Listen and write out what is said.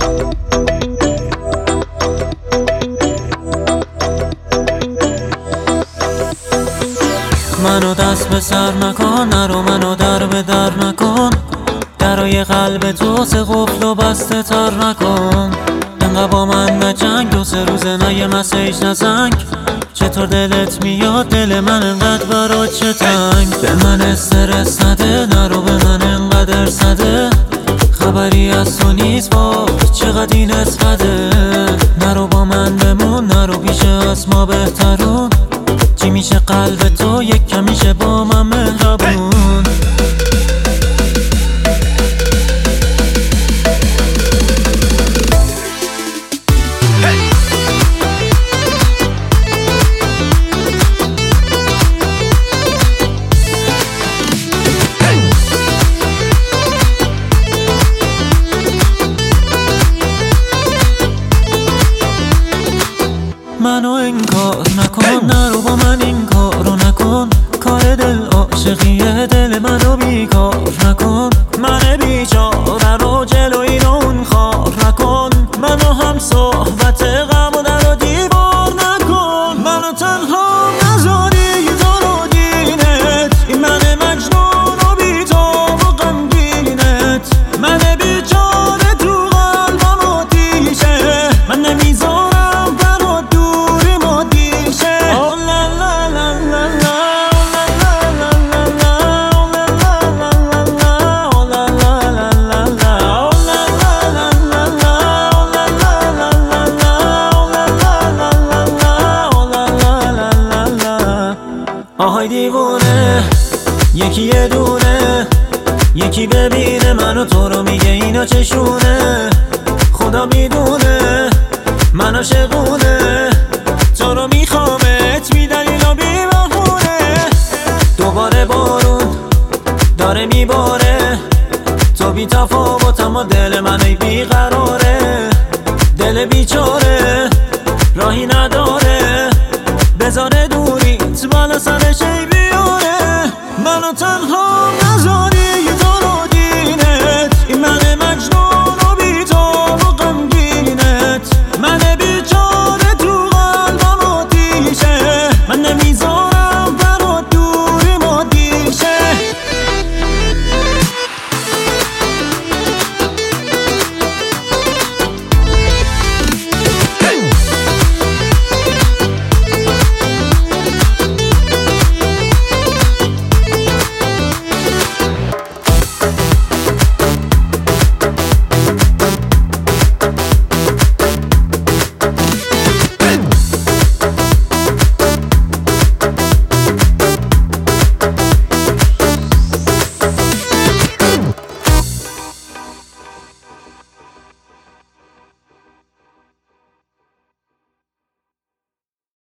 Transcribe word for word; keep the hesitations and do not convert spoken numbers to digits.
منو دست به سر نکن، نرو منو در به در نکن، درای قلب تو سه قفل و بسته تر نکن. انقدر با من نجنگ، دو سه روزه نه یه مسیج نزنگ. چطور دلت میاد دل من انقدر برات چه تنگ؟ به من استرس نده، نرو به من انقدر سده، خبری از تو نیست با چقدر این اسقده. نرو با من بمون، نرو پیش از ما بهترون، چی میشه قلب تو یک کمیشه با من مهربون. منو انکار نکن، نرو با من این کارو نکن، کار دل عاشقیه دل منو بیکار نکن. من بیچاره رو جلوی اون خار نکن، منو هم صحبت غم و در و دیوار نکن. منو تنها نذاری تو رو دینت، این من مجنون و بی‌تاب و غمگینت. من بیچاره تو قلبم آتیشه، من نمیذارم آهای دیوونه، یکی یه دونه، یکی ببینه منو تو رو میگه اینا چشونه. خدا میدونه من عاشقونه، تو رو میخوامت بی دلیل و بی بهونه. دوباره بارون داره میباره، تو بی تفاوت اما